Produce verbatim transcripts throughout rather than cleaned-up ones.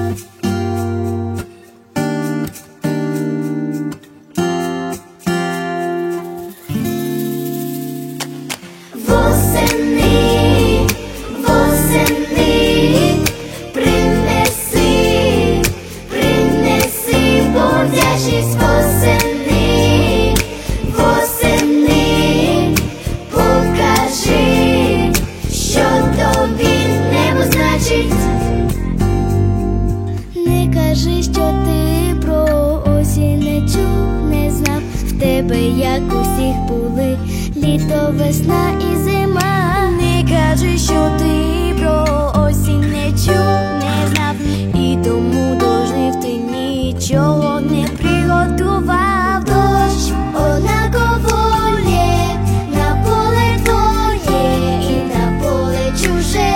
Не кажи, що ти про осінь не чув, не знав. В тебе, як усіх, були літо, весна і зима. Не кажи, що ти про осінь не чув, не знав. І тому дожив ти нічого не приготував. Дощ однаково лє на поле твоє і на поле чуже.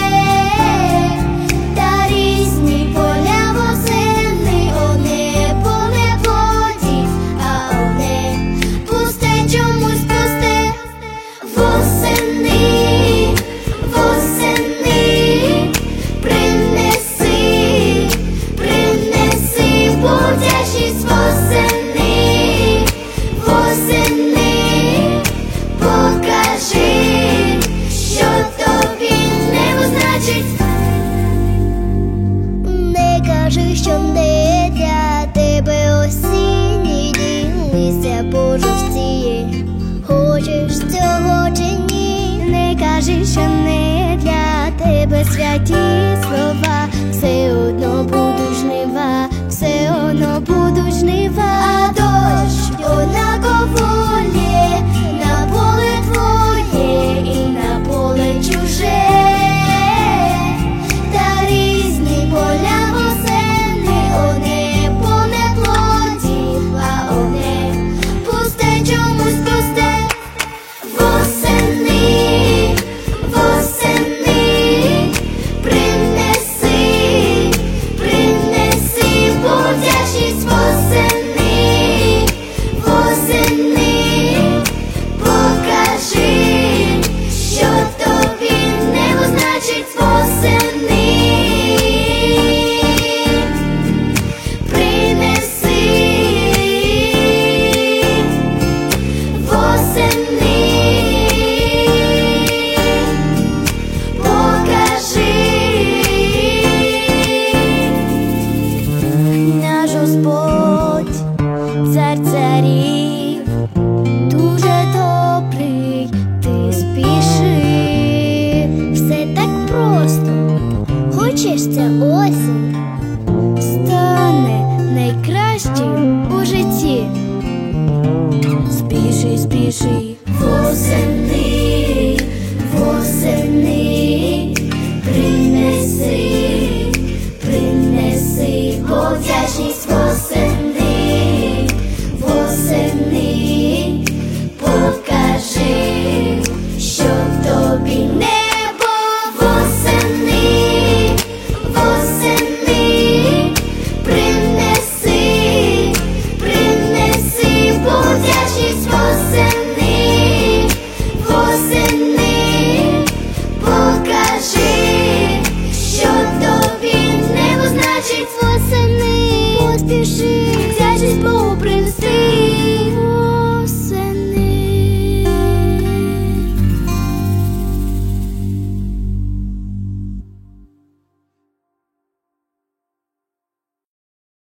Кажи, що не для тебе осінній день, листя пожовтіє, хочеш цього чи ні? Не кажи, що не для тебе святі слова, все одно будуть жнива, все одно будуть жнива. А дощ однаково лє на поле твоє і на поле чуже. Та різні поля Господь, цар царів, дуже добрий, ти спіши. Все так просто, хочеш ця осінь стане найкращим у житті. Спіши, спіши, восени, восени, принеси, принеси повдячність.